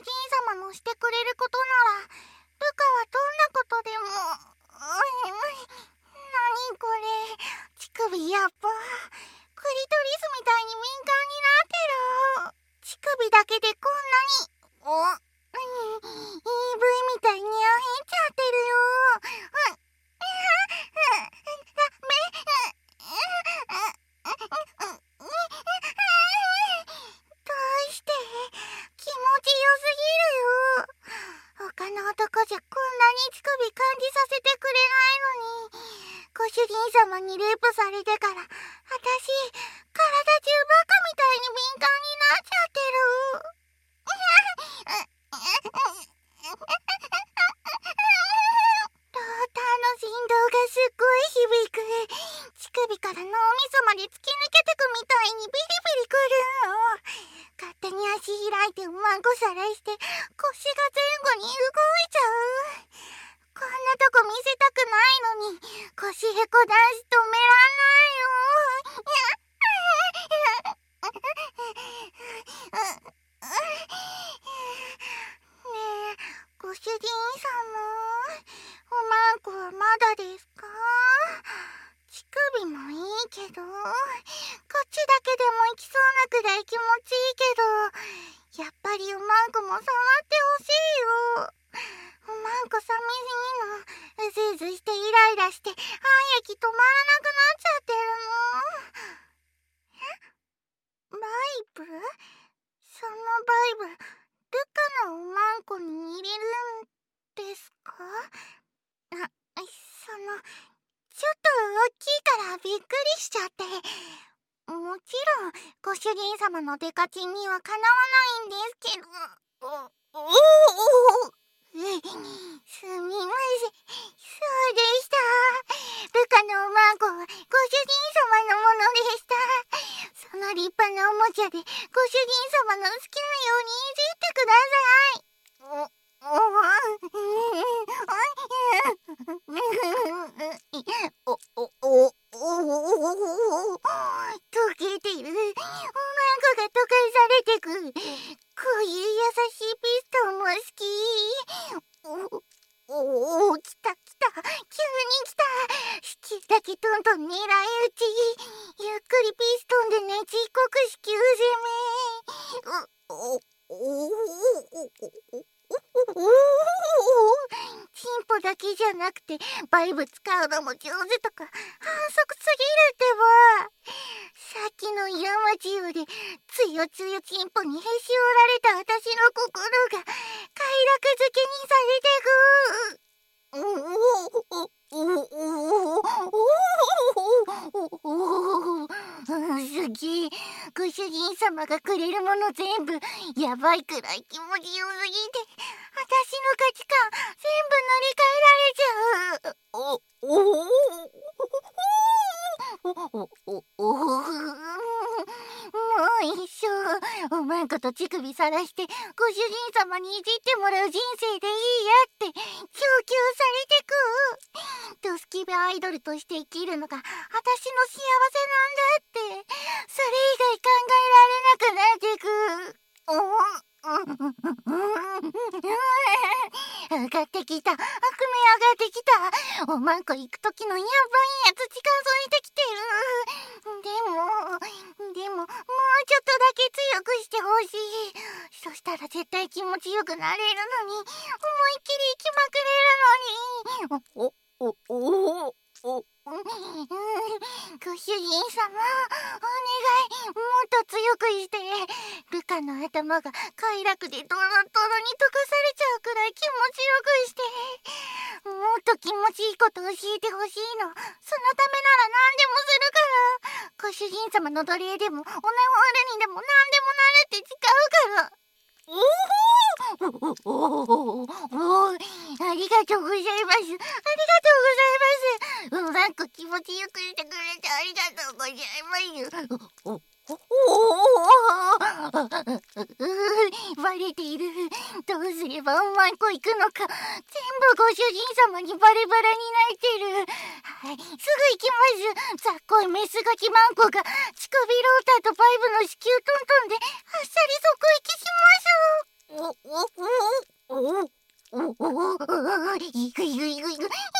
人様のしてくれることなら、ルカはどんなことでも。何これ、乳首やっば。クリトリスみたいに敏感になってる。乳首だけでこんなに。EV みたいにあへんちゃってるよ。どうして気持ちよすぎるよ。他の男じゃこんなに乳首感じさせてくれないのに、ご主人様にレイプされてから、私、体中バカみたいに敏感になっちゃってる。ローターの振動がすっごい響く。乳首から脳みそまで突き抜けてくみたいにビリビリくるの。勝手に足開いてマンコさらして腰が前後に動いちゃう。こんなとこ見せたくないのに腰へこダンス止めらんないよ。ねえ、ご主人様、おまんこはまだですか？乳首もいいけど、こっちだけでも行きそうなくらい気持ちいいけど、やっぱりおまんこも触ってほしいよ。おまんこ寂しいの。うずうずしてイライラして半液止まらなくなっちゃってるの。バイブ？そのバイブ、ルカのおまんこに入れるんですか？ちょっと大きいからびっくりしちゃって。もちろんご主人様のデカチンにはかなわないんですけど。すみません、そうでした。ルカのおまんこはご主人様のものでした。その立派なおもちゃでご主人様の好きなようにいじってください。溶けてる。おまんこが溶かされてく。こういう優しいピストンも好き。来た来た、急に来た。好きだけトントン狙い撃ち。ゆっくりピストンでねちっこく子宮攻め。チンポだけじゃなくてバイブ使うのも上手とか反則すぎるってば。さっきの山中でつよつよチンポにへし折られた私の心が快楽づけにされてく。すげえ、ご主人様がくれるもの全部やばいくらい気持ちよすぎて、私の価値観全部塗り替えられちゃう。もう一生おまんこと乳首さらしてご主人様にいじってもらう人生でいいやって供給されてく。ドスキベアイドルとして生きるのが私の幸せなんだって、それ以外考えられなくなってく。上がってきた、悪名上がってきた。おまんこ行く時のやばいやつ近づいてきてる。でももうちょっとだけ強くしてほしい。そしたら絶対気持ちよくなれるのに、思いっきり行きまくれるのに。ご主人様、お願い、もっと強くして。ルカの頭が快楽でドロドロに溶かされちゃうくらい気持ちよくして。もっと気持ちいいこと教えてほしいの。そのためなら何でもするから。ご主人様の奴隷でもオナホールにでも何でもなるって誓うから。ありがとうございます。ありがとうございます。うまく気持ちよくしてくれてありがとうございます。バレている。どうすればうまい子行くのか。全部ご主人様にバレバレに泣いてる。はい、すぐ行きます。ざっこいメスガキマンコが乳首ローターとバイブの子宮トントンであっさり即行きします。 いくいくいくいく。